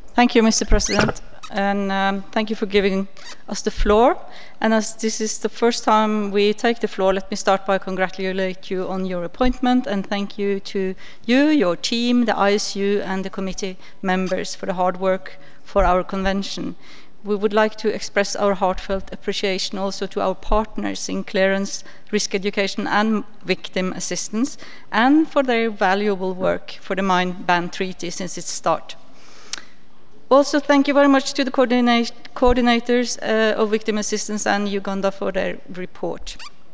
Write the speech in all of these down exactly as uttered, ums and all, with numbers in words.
Thank you, Mister President, and um, thank you for giving us the floor. And as this is the first time we take the floor, let me start by congratulate you on your appointment and thank you to you, your team, the I S U and the committee members for the hard work for our convention. We would like to express our heartfelt appreciation also to our partners in clearance, risk education and victim assistance, and for their valuable work for the Mine Ban Treaty since its start. Also, thank you very much to the coordinate, coordinators uh, of victim assistance and Uganda for their report.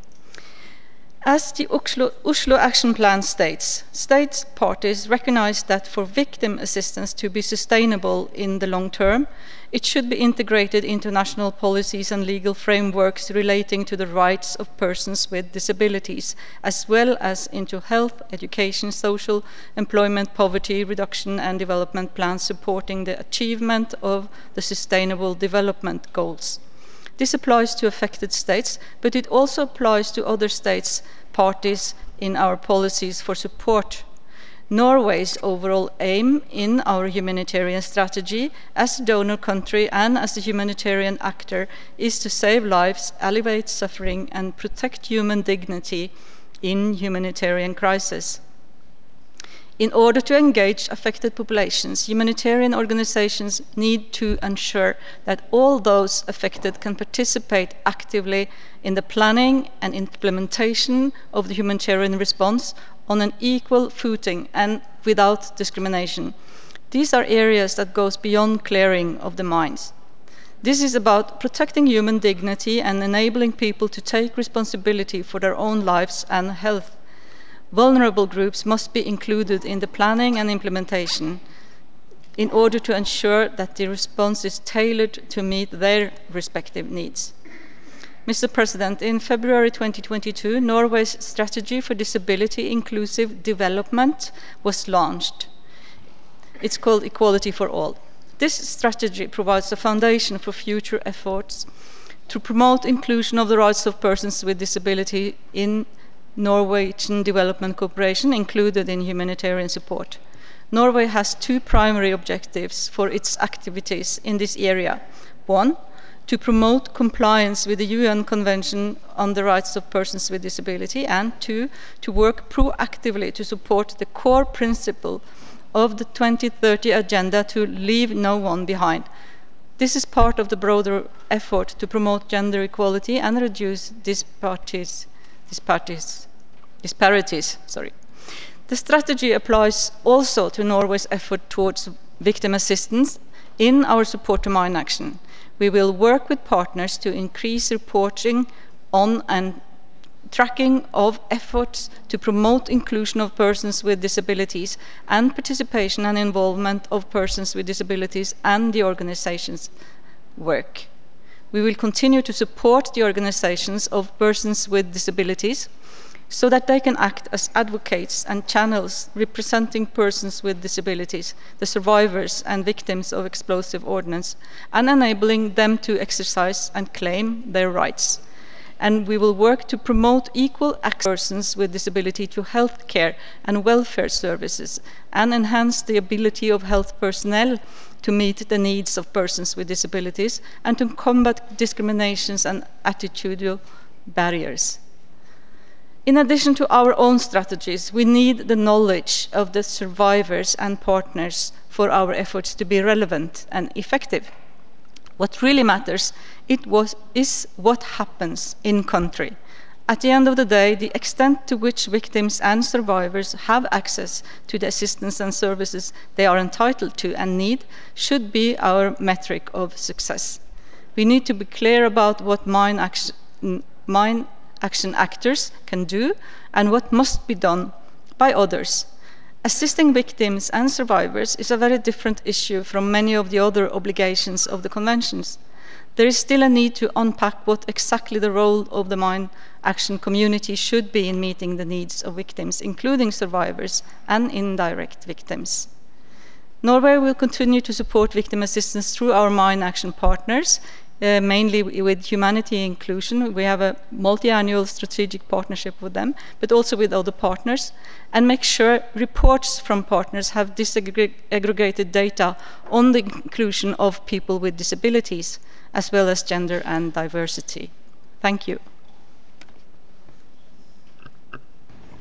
As the Oslo, Oslo Action Plan states, state parties recognize that for victim assistance to be sustainable in the long term, it should be integrated into national policies and legal frameworks relating to the rights of persons with disabilities, as well as into health, education, social, employment, poverty reduction and development plans supporting the achievement of the Sustainable Development Goals. This applies to affected states, but it also applies to other states, parties in our policies for support. Norway's overall aim in our humanitarian strategy as a donor country and as a humanitarian actor is to save lives, alleviate suffering and protect human dignity in humanitarian crisis. In order to engage affected populations, humanitarian organizations need to ensure that all those affected can participate actively in the planning and implementation of the humanitarian response on an equal footing and without discrimination. These are areas that go beyond clearing of the mines. This is about protecting human dignity and enabling people to take responsibility for their own lives and health. Vulnerable groups must be included in the planning and implementation in order to ensure that the response is tailored to meet their respective needs. Mister President, in February twenty twenty-two, Norway's strategy for disability inclusive development was launched. It's called Equality for All. This strategy provides a foundation for future efforts to promote inclusion of the rights of persons with disability in Norwegian development cooperation included in humanitarian support. Norway has two primary objectives for its activities in this area. One, to promote compliance with the U N Convention on the Rights of Persons with Disability, and two, to work proactively to support the core principle of the twenty thirty Agenda to leave no one behind. This is part of the broader effort to promote gender equality and reduce disparities. disparities disparities. Sorry. The strategy applies also to Norway's effort towards victim assistance in our support to mine action. We will work with partners to increase reporting on and tracking of efforts to promote inclusion of persons with disabilities and participation and involvement of persons with disabilities and the organization's work. We will continue to support the organizations of persons with disabilities so that they can act as advocates and channels representing persons with disabilities, the survivors and victims of explosive ordnance, and enabling them to exercise and claim their rights. And we will work to promote equal access to persons with disability to health care and welfare services, and enhance the ability of health personnel to meet the needs of persons with disabilities, and to combat discriminations and attitudinal barriers. In addition to our own strategies, we need the knowledge of the survivors and partners for our efforts to be relevant and effective. What really matters it was, is what happens in country. At the end of the day, the extent to which victims and survivors have access to the assistance and services they are entitled to and need should be our metric of success. We need to be clear about what mine action, mine action actors can do and what must be done by others. Assisting victims and survivors is a very different issue from many of the other obligations of the conventions. There is still a need to unpack what exactly the role of the mine action community should be in meeting the needs of victims, including survivors and indirect victims. Norway will continue to support victim assistance through our mine action partners uh, mainly with humanity inclusion. We have a multi-annual strategic partnership with them, but also with other partners, and make sure reports from partners have disaggregated data on the inclusion of people with disabilities, as well as gender and diversity. Thank you.